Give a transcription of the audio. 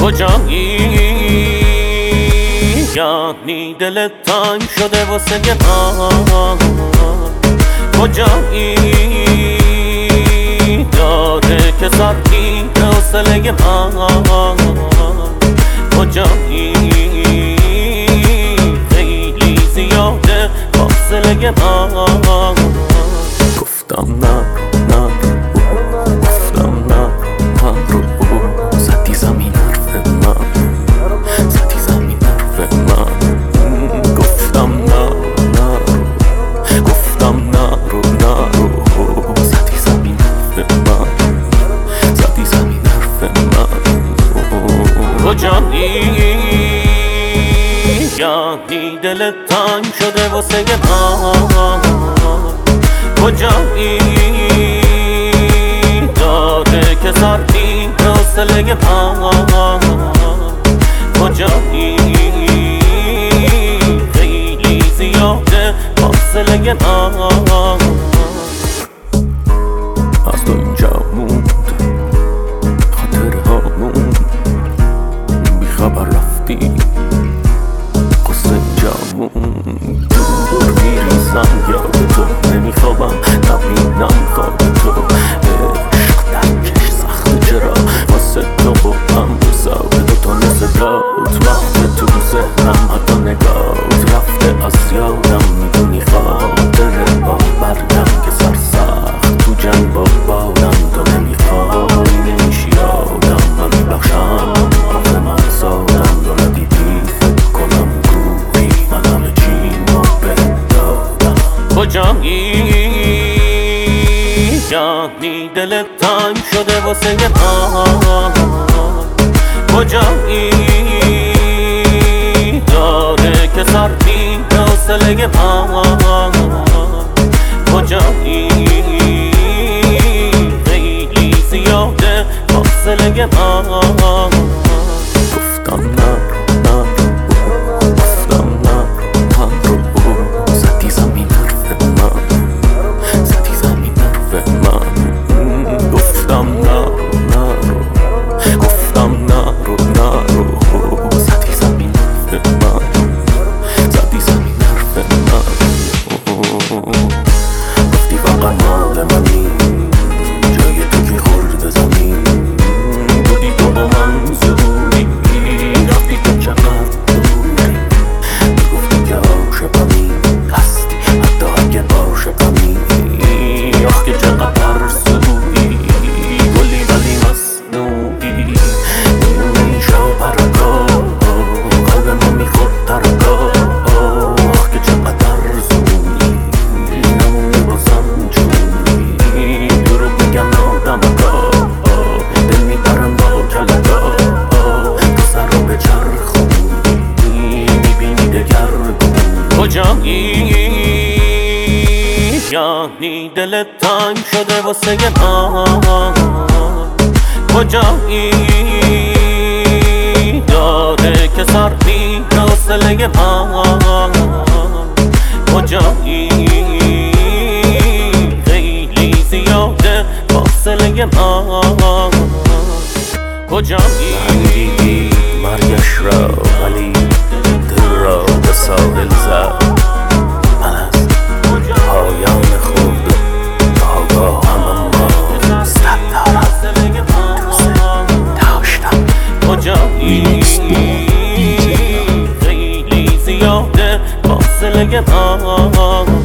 کجایی؟ یعنی دلت تنگ شده واسه من. کجایی؟ داره که سردی حوصله من. کجایی؟ خیلی زیاده فاصله من. گفتم نه نه، گفتم نه رو زدی زمین حرف من، زدی زمین حرف من. گفتم نه نه، گفتم نه رو زدی زمین حرف من، زدی زمین حرف من. کجایی؟ یعنی دلت تنگ شده واسه من. کجایی؟ داره که سردی حوصله من. کجایی؟ خیلی زیاده فاصله من. از تو اینجا موند خاطره هامون، بی خبر رفتی قصه اینجا موند. دور میریزم یاد تو، نمیخوابم نبینم خواب تو. عشق درکش سخته چرا واسه تو با هم ساده دوتا نزدات وقت تو ذهنم، حتی نگات رفته از یادم. میدونی خاطره با برگم که سرسخت تو جنگ با بادم. تو نمیخوای نمیشی آدم، من میبخشم آخه من سادم. تو ندیدی فکر کنم گویی من همه چیمو بهت دادم. کجایی؟ یعنی دلت تنگ شده واسه من. کجایی؟ داره که سردی حوصله من. کجایی؟ خیلی زیاده فاصله من. گفتم نه نه، گفتم نه رو زدی زمین حرف من، زدی زمین حرف من. گفتم نه نه، گفتم نه رو زدی زمین حرف من، زدی زمین حرف من. گفتی فقط مال منی، جای تو که خورده زمین. بودی تو با من زوری، رفتی تو چقدر دوری. گفتی که عاشقمی هستی حتی اگه عاشقمی. آخ که چقدر سویی، گلی ولی مصنوعی. میشه برگاه قلب ما میخورد ترگاه. آخ که چقدر زویی، نمونه بازم جونی. دروغ میگن آدم گاه، دل میبرن با کلگاه. تو سر رو به چرخونی، میبینی دگرگون. کجایی؟ یعنی دلت تنگ شده واسه من. کجایی؟ داره که سردی حوصله من. کجایی؟ خیلی زیاده فاصله من. کجایی؟ دیدی مرگش را ولی دل را به ساحل زد. من از پایان خود آگاه اما صد دارم دوست داشتم. کجایی؟ خیلی زیاده فاصله من.